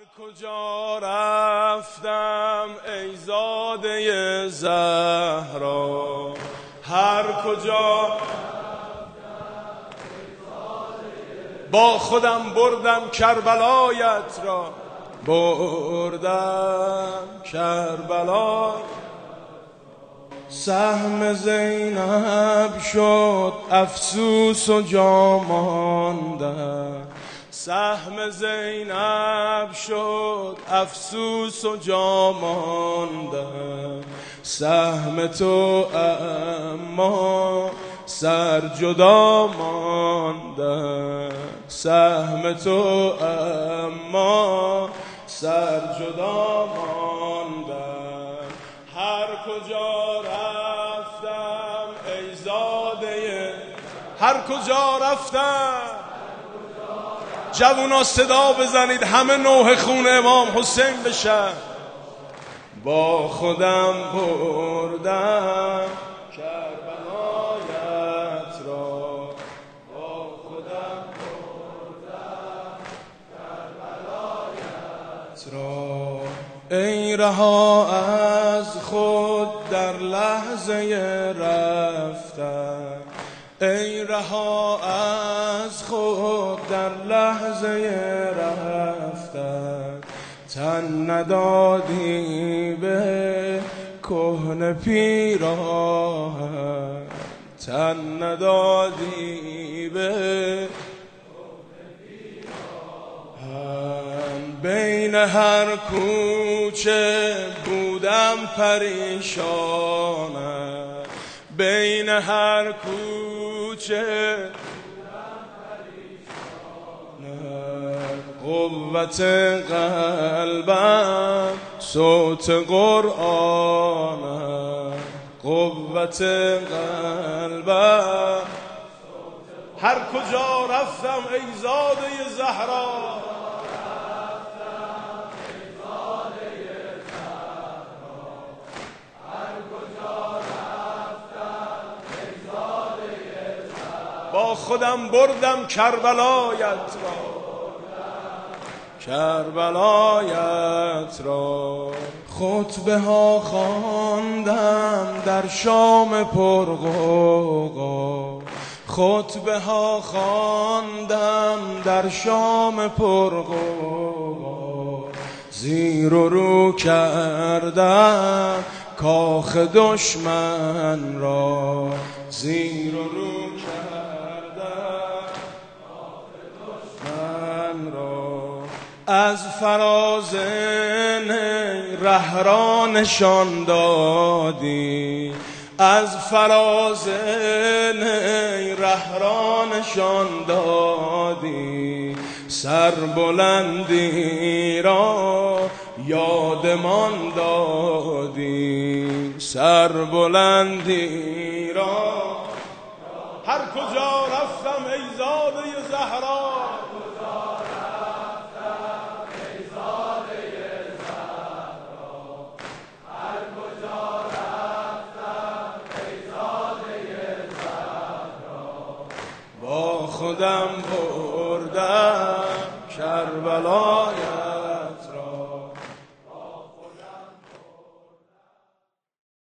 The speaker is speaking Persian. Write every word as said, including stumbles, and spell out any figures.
کجا رفتم ای زاده زهرا، هر کجا با خودم بردم کربلایت را، بردم کربلا. سهم زینب شد افسوس و جا ماندم، سهم زینب شد افسوس و جا ماندم. سهم تو اما سر جدا ماندم، سهم تو اما سر جدا ماندم. هر کجا رفتم ای زاده، هر کجا رفتم. جوونا صدا بزنید همه نوح خون امام حسین بشن. با خودم بردم کربلایت را، با خودم بردم کربلایت را. ای رها از خود در لحظه رفتن، ای رها از خود در لحظه رفتن. تن ندادی به کهنه پیراهن، تن ندادی به کهنه پیراهن. بین هر کوچه بودم پریشانم، بین هر کوچه قوت قلبم صوت قرآنم، قوت قلبم. هر کجا رفتم ای زاده زهرا، با خودم بردم کربلایت را، کربلایت را. خطبه ها خواندم در شام پرغوغا، خطبه ها خواندم در شام پرغوغا. زیر و رو کردم کاخ دشمن را، زیر و رو کردم از فراز نی ره را نشان دادی، از فراز نی ره را نشان دادی. سربلندی را یادمان دادی، سربلندی را. هر کجا رفتم ای زاده زهرا، خودم بردم کربلا.